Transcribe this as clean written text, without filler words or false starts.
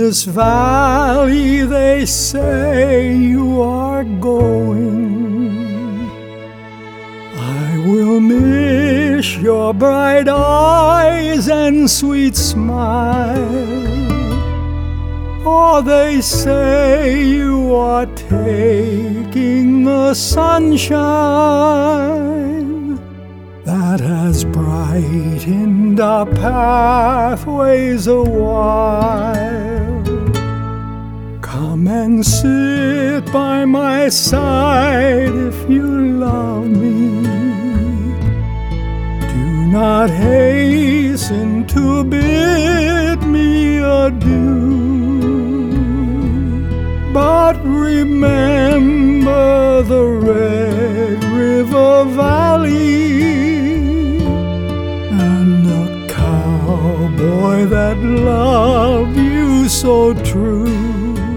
this valley they say you are going. I will miss your bright eyes and sweet smile, for they say you are taking the sunshine that has brightened our pathways a while. Come and sit by my side if you love me. Do not hasten to bid me adieu, but remember the Red River Valley and the cowboy that loved you so true.